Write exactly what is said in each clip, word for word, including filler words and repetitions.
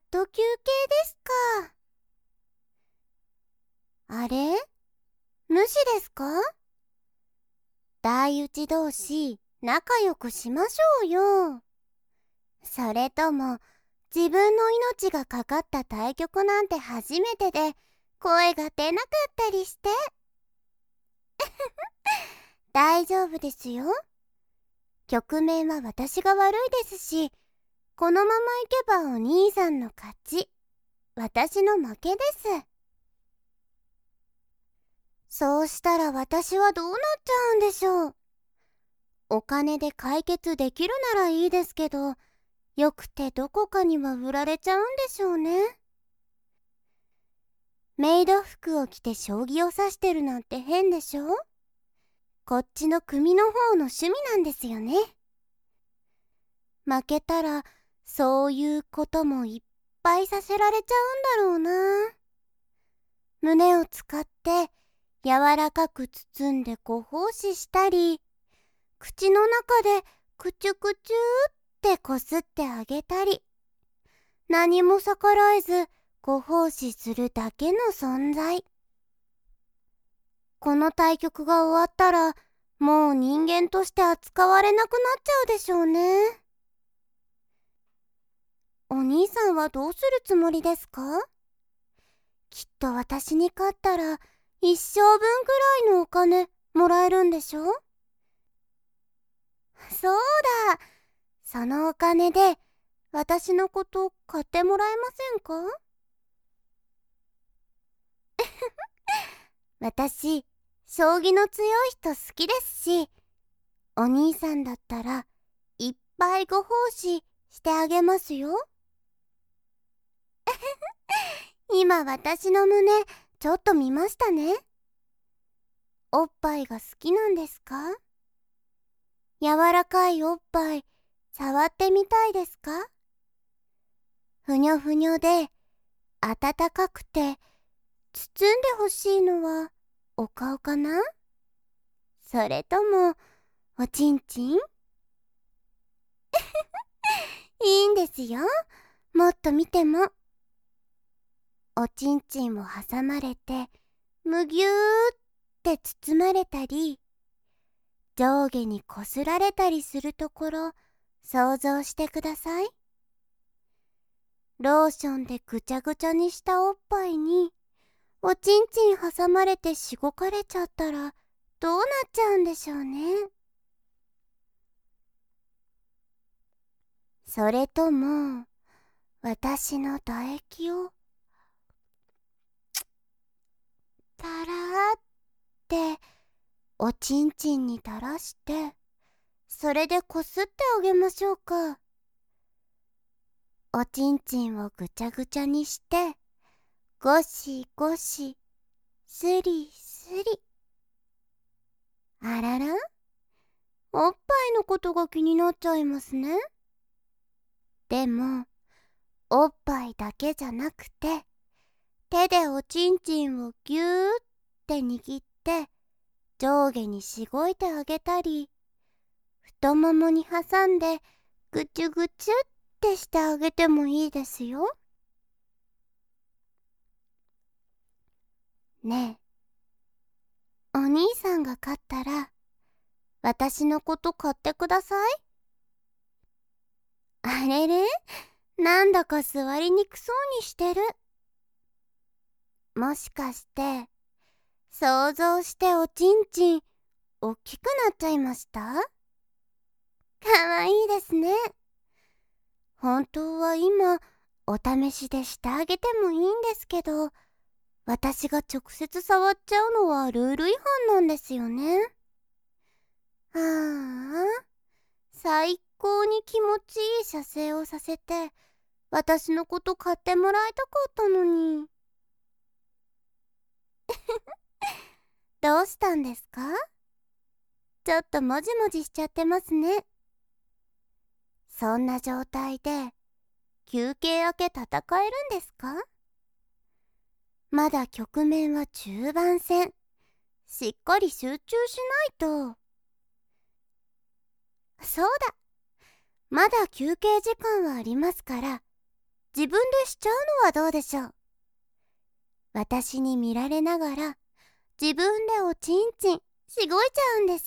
と休憩ですか。あれ、無視ですか？大打ち同士仲良くしましょうよ。それとも自分の命がかかった対局なんて初めてで声が出なかったりして大丈夫ですよ。局面は私が悪いですし、このままいけばお兄さんの勝ち、私の負けです。そうしたら私はどうなっちゃうんでしょう。お金で解決できるならいいですけど、よくてどこかには売られちゃうんでしょうね。メイド服を着て将棋を指してるなんて変でしょ。こっちの組の方の趣味なんですよね。負けたらそういうこともいっぱいさせられちゃうんだろうな。胸を使って柔らかく包んでご奉仕したり、口の中でくちゅくちゅってこすってあげたり、何も逆らえずご奉仕するだけの存在。この対局が終わったらもう人間として扱われなくなっちゃうでしょうね。お兄さんはどうするつもりですか？きっと私に勝ったら一生分くらいのお金もらえるんでしょ？そうだ、そのお金で私のこと買ってもらえませんか？私、将棋の強い人好きですし、お兄さんだったらいっぱいご奉仕してあげますよ。今私の胸ちょっと見ましたね。おっぱいが好きなんですか？柔らかいおっぱい触ってみたいですか？ふにょふにょで温かくて包んでほしいのはお顔かな？それともおちんちん？いいんですよ、もっと見ても。おちんちんを挟まれてむぎゅーって包まれたり、上下にこすられたりするところ想像してください。ローションでぐちゃぐちゃにしたおっぱいにおちんちん挟まれてしごかれちゃったらどうなっちゃうんでしょうね。それとも私の唾液をたらーっておちんちんに垂らして、それでこすってあげましょうか。おちんちんをぐちゃぐちゃにしてゴシゴシスリスリ。あらら、おっぱいのことが気になっちゃいますね。でもおっぱいだけじゃなくて、手でおちんちんをぎゅーって握って上下にしごいてあげたり、太ももに挟んでぐちゅぐちゅってしてあげてもいいですよ。ねえ、お兄さんが勝ったら私のこと買ってください。あれれ、なんだか座りにくそうにしてる。もしかして想像しておちんちんおっきくなっちゃいました？かわいいですね。本当は今お試しでしてあげてもいいんですけど、私が直接触っちゃうのはルール違反なんですよね。ああ、最高に気持ちいい射精をさせて私のこと買ってもらいたかったのに。どうしたんですか？ちょっともじもじしちゃってますね。そんな状態で休憩明け戦えるんですか？まだ局面は中盤戦。しっかり集中しないと。そうだ、まだ休憩時間はありますから、 自分でしちゃうのはどうでしょう。私に見られながら自分でおちんちんしごいちゃうんです。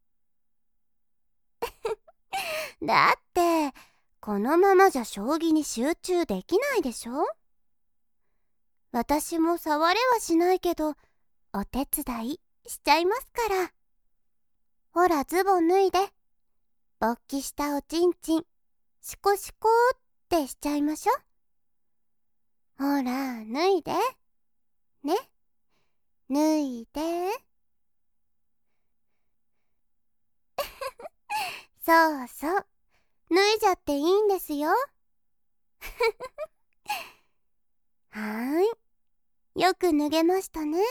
だってこのままじゃ将棋に集中できないでしょ。私も触れはしないけどお手伝いしちゃいますから。ほらズボン脱いで、勃起したおちんちんシコシコってしちゃいましょ。ほら脱いでね、脱いで。そうそう、脱いじゃっていいんですよ。はーい、よく脱げましたね。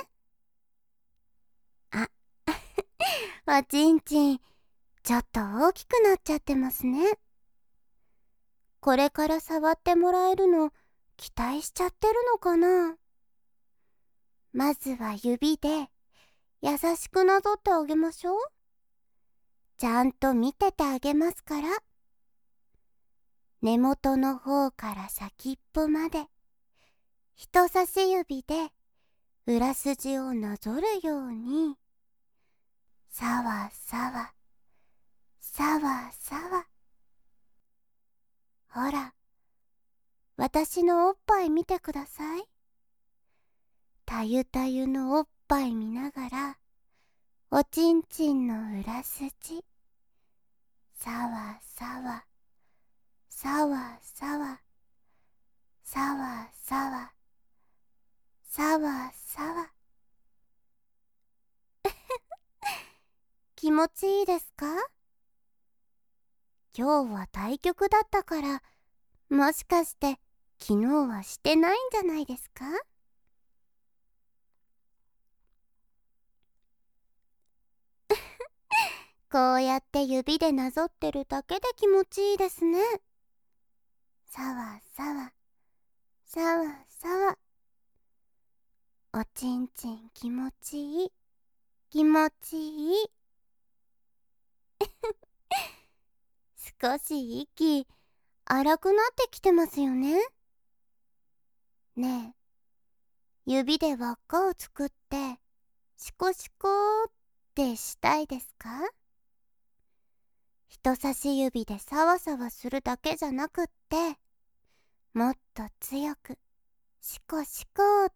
あ、おちんちんちょっと大きくなっちゃってますね。これから触ってもらえるの期待しちゃってるのかな。まずは指で優しくなぞってあげましょう。ちゃんと見ててあげますから。根元の方から先っぽまで人差し指で裏筋をなぞるように、さわさわさわさわ。ほら、私のおっぱい見てください。たゆたゆのおっぱい見ながらおちんちんの裏筋さわさわさわさわさわさわさわさわ。気持ちいいですか？今日は対局だったから、もしかして昨日はしてないんじゃないですか？こうやって指でなぞってるだけで気持ちいいですね。さわさわさわさわ。おちんちん気持ちいい、気持ちいい。少し息荒くなってきてますよね。ねえ、指で輪っかを作ってシコシコってしたいですか？人差し指でサワサワするだけじゃなくって、もっと強くシコシコって。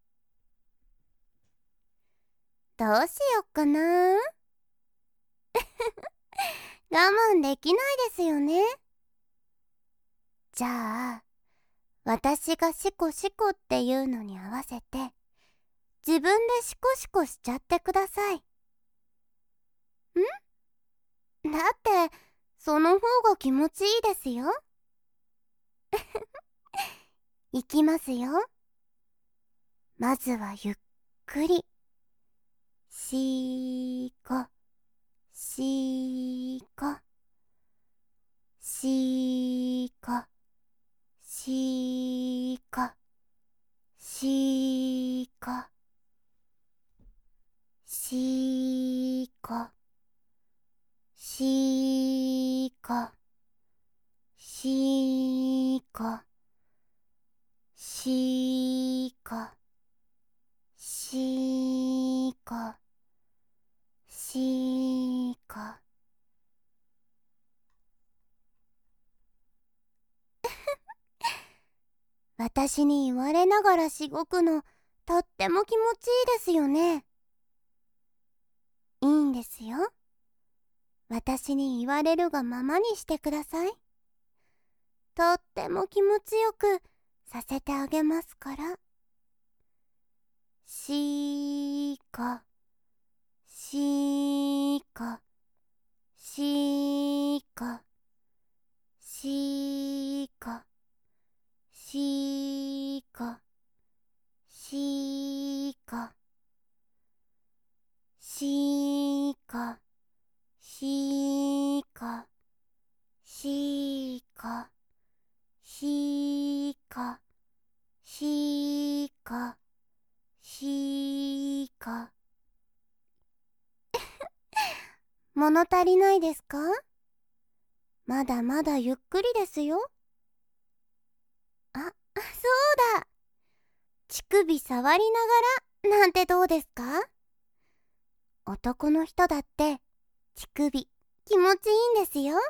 どうしよっかな。我慢できないですよね。じゃあ私がシコシコっていうのに合わせて自分でシコシコしちゃってください。ん？だってその方が気持ちいいですよ。いきますよ。まずはゆっくりしこしこしこしこしこしこしこしこしこしこしこ。私に言われながらしごくのとっても気持ちいいですよね。いいんですよ。私に言われるがままにしてください。とっても気持ちよくさせてあげますから。しーこしーこしーこしーこしーこしーこしーこしーこしーこしーこしーこしーこ。物足りないですか？まだまだゆっくりですよ。 そうだ。乳首触りながらなんてどうですか？男の人だって乳首気持ちいいんですよ。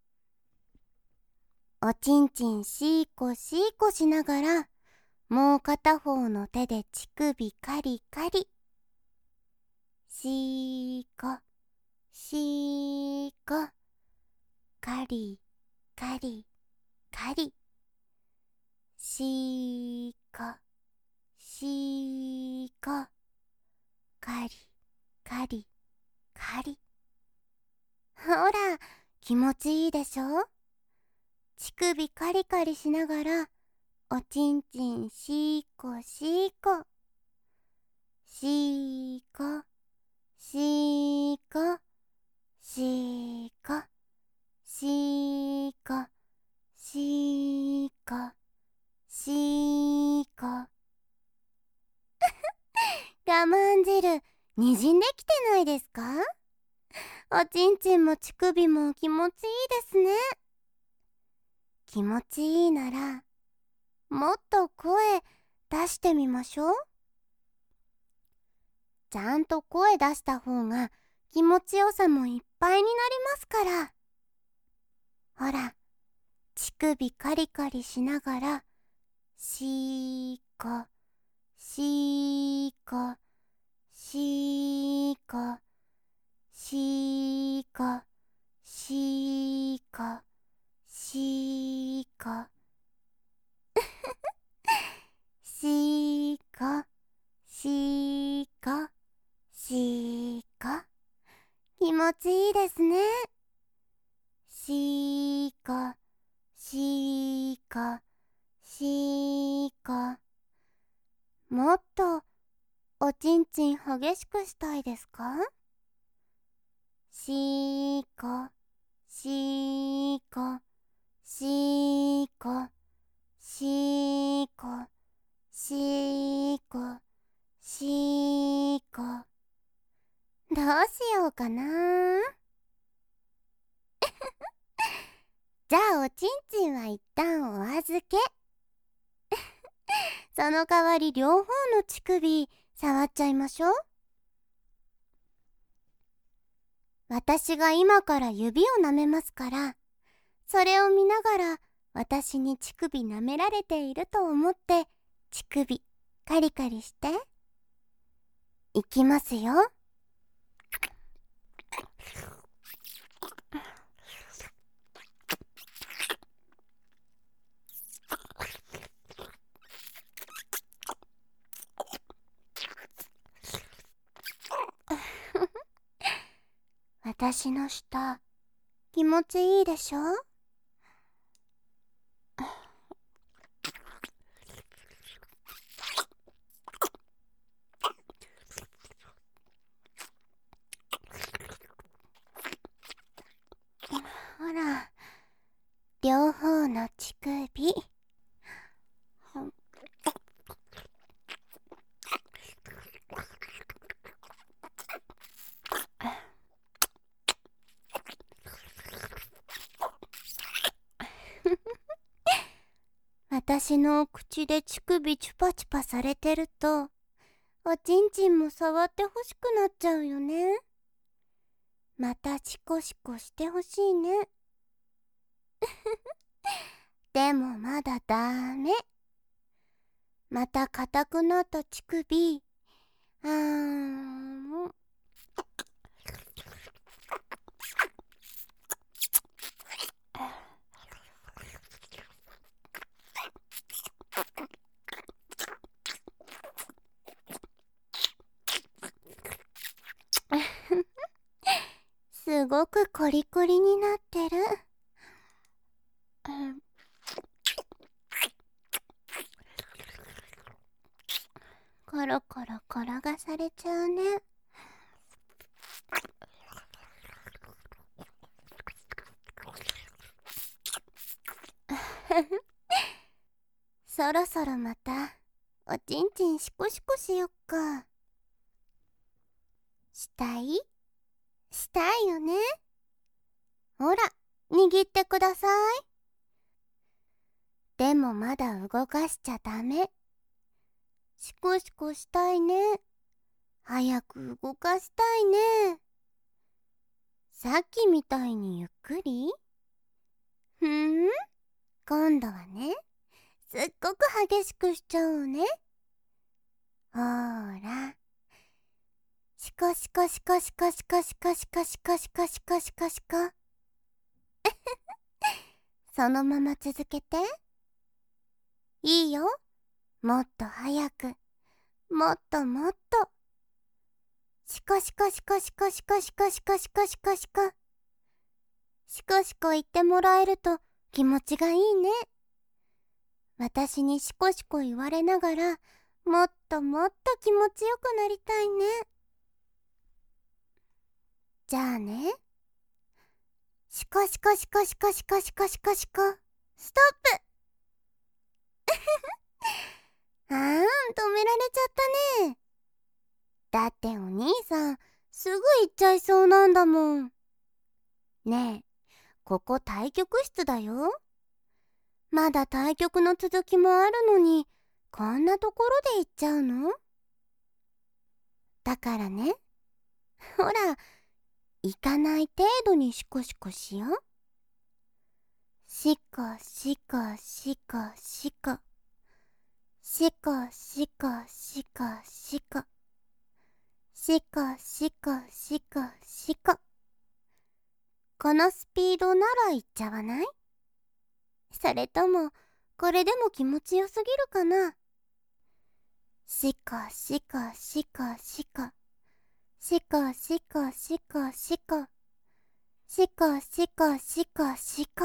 おちんちんしーこしーこしながら、もう片方の手で乳首カリカリ。しーこしーこ、カリカリカリ。しーこしーこ、カリカリカリ。ほら、気持ちいいでしょ？乳首カリカリしながら、おちんちんしーこしーこ。しーこしーこしーこしーこしーこしーこ。我慢汁にじんできてないですか？おちんちんも乳首も気持ちいいですね。気持ちいいならもっと声出してみましょう。ちゃんと声出した方が気持ちよさもいっぱいになりますから。ほら、乳首カリカリしながら、しーこしーこしーこしーこしーこしーこしーこしーこしーこ。気持ちいいですね。しーこしーこしーこ。もっとおちんちん激しくしたいですか？しーこしーこしーこしーこしーこしーこ。どうしようかな。じゃあおちんちんは一旦お預け。その代わり両方の乳首触っちゃいましょう。私が今から指を舐めますから、それを見ながら私に乳首舐められていると思って乳首カリカリして。いきますよ。私の舌気持ちいいでしょ？ほら、両方の乳首。私の口で乳首チュパチュパされてると、おちんちんも触ってほしくなっちゃうよね。またシコシコしてほしいね。でもまだダメ。また硬くなった乳首、あーん。すごくコリコリになってる。うん、コロコロ転がされちゃうね。そろそろまたおちんちんシコシコしよっか。したい？したいよね。ほら、握ってください。でもまだ動動かしちゃダメ。シコシコしたいね。早く動かしたいね。さっきみたいにゆっくり？ふーん、今度はね、すっごく激しくしちゃおうね。ほーら。シコシコシコシコシコシコシコシコシコシコシコシコ。そのまま続けて。いいよ。もっと早く。もっともっと。シコシコシコシコシコシコシコシコシコシコ。シコシコ言ってもらえると気持ちがいいね。私にシコシコ言われながら、もっともっと気持ちよくなりたいね。じゃあね。シコシコシコシコシコシコシコシコ。ストップ。あーん、止められちゃったね。だってお兄さん、すぐ行っちゃいそうなんだもん。ねえ、ここ対局室だよ。まだ対局の続きもあるのに、こんなところで行っちゃうの？だからね、ほら、行かない程度にシコシコしよう。シコシコシコシコ。シコシコシコシコ。シコシコシコシコ。このスピードなら行っちゃわない？それとも、これでも気持ちよすぎるかな？シコシコシコシコ。シコシコシコシコ。シコシコシコシコ。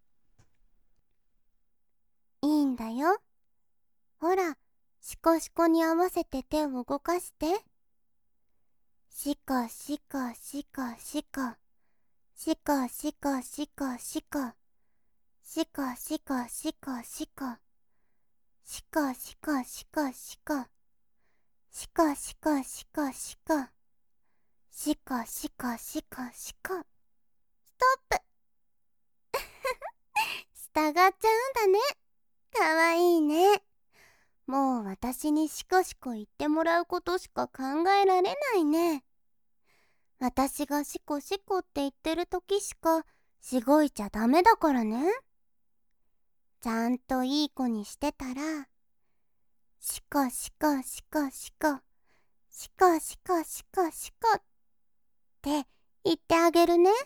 いいんだよ。ほら、シコシコに合わせて手を動かして。シコシコシコシコ。シコシコシコシコ。シコシコシコシコ。シコシコシコシコ。シコシコシコシコ。シコシコシコシコ。ストップ。従っちゃうんだね。かわいいね。もう私にシコシコ言ってもらうことしか考えられないね。私がシコシコって言ってる時しかしごいちゃダメだからね。ちゃんといい子にしてたら、シコシコシコシコ、シコシコシコシコって言ってあげるね。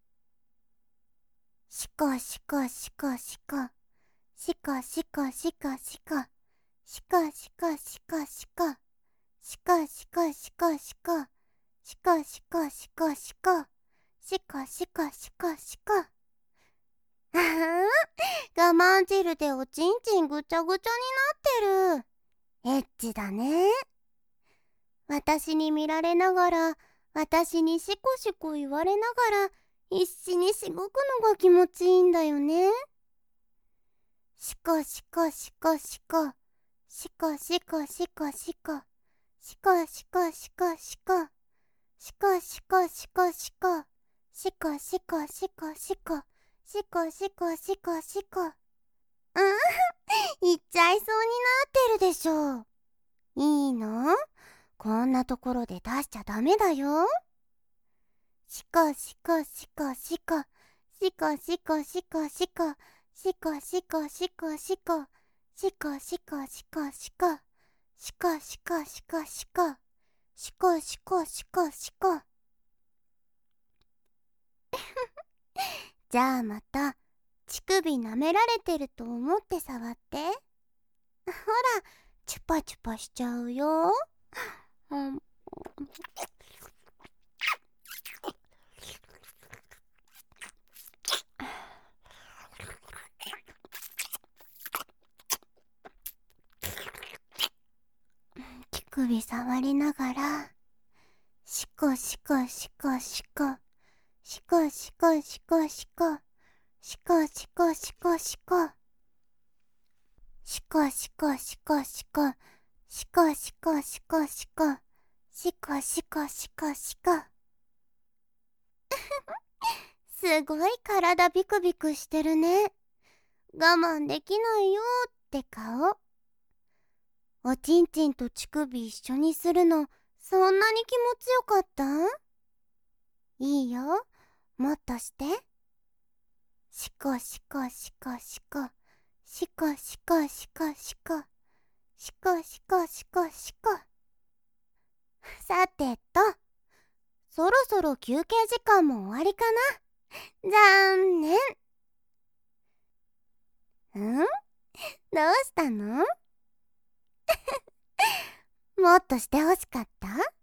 シコシコシコシコ、シコシコシコシコ、シコシコシコシコ、シコシコシコシコ、シコシコシコシコ、シコシコシコシコ。あはん、我慢汁でおちんちんぐちゃぐちゃになってる。エッチだね。私に見られながら、私にシコシコ言われながら、必死にしごくのが気持ちいいんだよね。シコシコシコシコ、シコシコシコシコ、シコシコシコシコ、シコシコシコシコ、シコシコシコシコ、シコシコシコシコ。うん、言っちゃいそうになってるでしょ。いいの？こんなところで出しちゃダメだよ。シコシコシコシコ、シコシコシコシコ、シコシコシコシコ、シコシコシコシコ、シコシコシコシコ、シコシコシコシコ。じゃあまた乳首舐められてると思って触って。ほら、チュパチュパしちゃうよ。うん、乳首触りながら、シコシコシコシコ、シコシコシコシコ、シコシコシコシコ、シコシコシコシコ、シコシコシコシコ、シコシコシコシコ。すごい体ビクビクしてるね。我慢できないよっって顔。おちんちんと乳首一緒にするの、そんなに気持ちよかった？いいよ、もっとして。しこしこしこしこ、しこしこしこしこ、しこしこしこしこ。さてと、そろそろ休憩時間も終わりかな。残念。ん？どうしたの？もっとしてほしかった？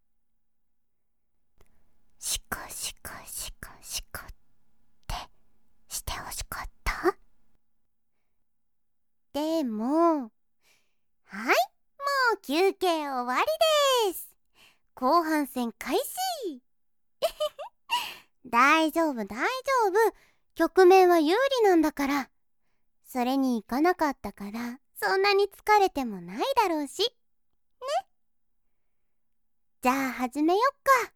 しこしこしこしこってしてほしかった？でも、はい、もう休憩終わりです。後半戦開始。大丈夫大丈夫。局面は有利なんだから。それに行かなかったから、そんなに疲れてもないだろうし。ね。じゃあ始めよっか。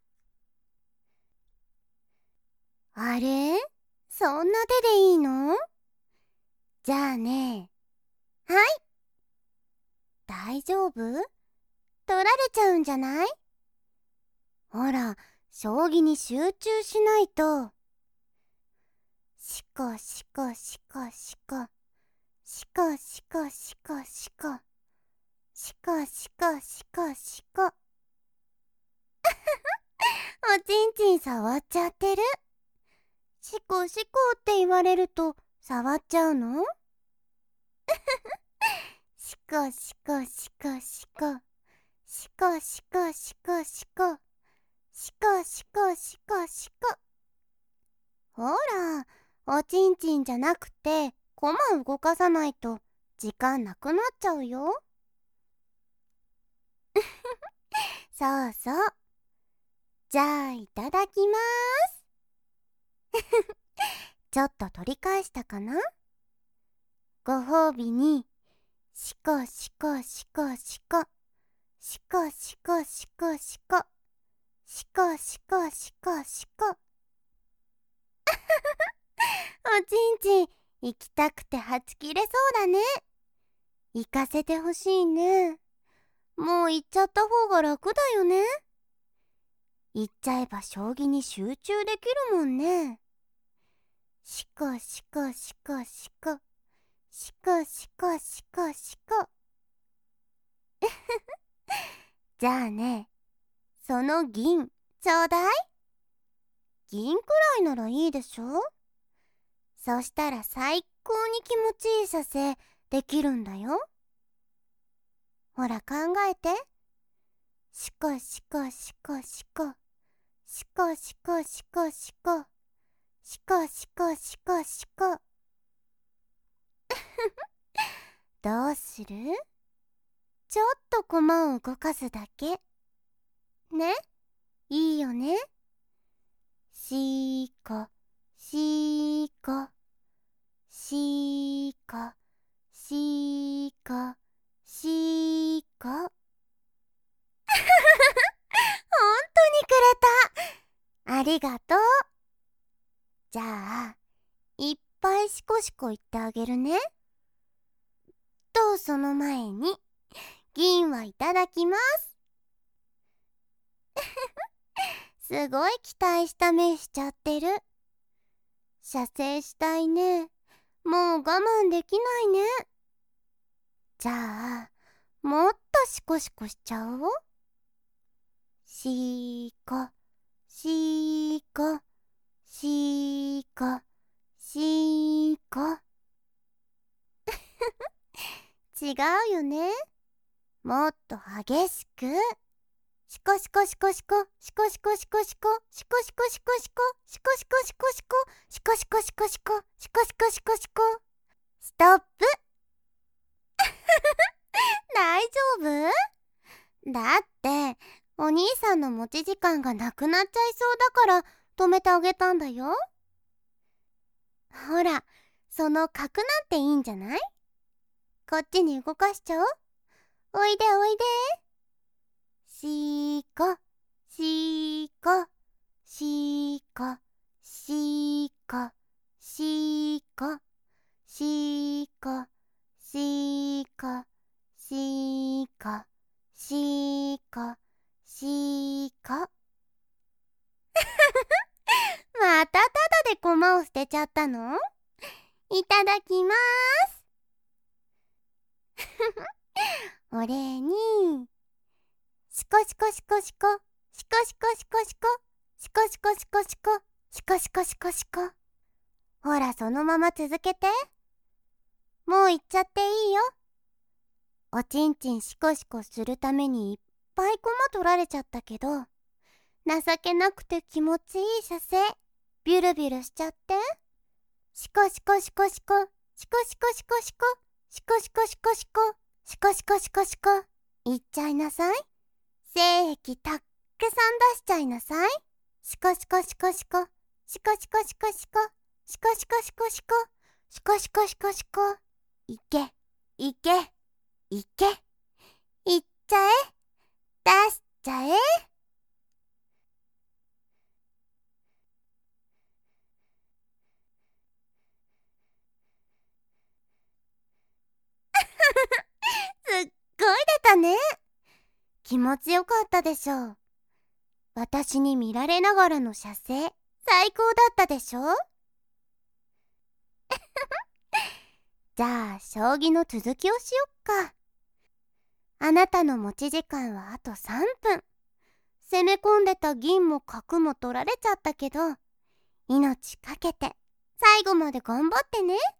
あれ？そんな手でいいの？じゃあね。はい。大丈夫？取られちゃうんじゃない？ほら、将棋に集中しないと。しこしこしこしこ。しこしこしこしこ。しこしこしこしこ。おちんちん触っちゃってる。しこしこって言われると触っちゃうの？しこしこしこしこ。しこしこしこしこ。しこしこしこしこ。ほら、おちんちんじゃなくてコマ動かさないと時間なくなっちゃうよ。そうそう。じゃあいただきまーす。ちょっと取り返したかな？ご褒美にしこしこしこしこ。しこしこしこしこ。しこしこしこしこ。おちんちん行きたくてはち切れそうだね。行かせてほしいね。もう行っちゃった方が楽だよね。行っちゃえば将棋に集中できるもんね。しこしこしこしこ。しこしこしこしこ。じゃあね、その銀ちょうだい。銀くらいならいいでしょ。そしたら最高に気持ちいい射精できるんだよ。ほら考えて。しこしこしこしこ。しこしこしこしこ。しこしこしこしこ。どうする？ちょっと駒を動かすだけ。ね？いいよね？しこ、しこ、しこ、しこ、しこ。ほんとにくれた。ありがとう。じゃあ、いっぱいシコシコ言ってあげるね。と、その前に、銀はいただきます。すごい期待した目しちゃってる。射精したいね。もう我慢できないね。じゃあ、もっとシコシコしちゃおう。しこ、しこ、しこ、しこ。違うよね。もっと激しく。シコシコシコシコ、シコシコシコシコ、シコシコシコシコ、シコシコシコシコ、シコシコシコシコ、シコシコシコシコ。ストップ。大丈夫？だって、お兄さんの持ち時間がなくなっちゃいそうだから止めてあげたんだよ。ほら、その角なんていいんじゃない？こっちに動かしちゃおう。おいでおいで。しこ、しこ、しこ、しこ、しこ、しこ、 しかしかしかしかまたただで駒を捨てちゃったの？いただきまーすお礼にシコシコシコシコシコシコシコシコシコシコシコシコシコシコシコシコ。ほら、そのまま続けて。もう行っちゃっていいよ。おちんちんシコシコするためにいっぱいコマ取られちゃったけど、情けなくて気持ちいい射精ビュルビュルしちゃって。シコシコシコシコシコシコシコシコシコシコシコシコシコシコシコシコ。いっちゃいなさい。精液たっくさん出しちゃいなさい。シコシコシコシコシコシコシコシコシコシコシコシコシコシコシコシコ。いけいけいけ、いっちゃえ、出しちゃえ。すっごい出たね。気持ちよかったでしょう。私に見られながらの射精、最高だったでしょ。じゃあ将棋の続きをしよっか。あなたの持ち時間はあとさんぷん。攻め込んでた銀も角も取られちゃったけど、命かけて最後まで頑張ってね。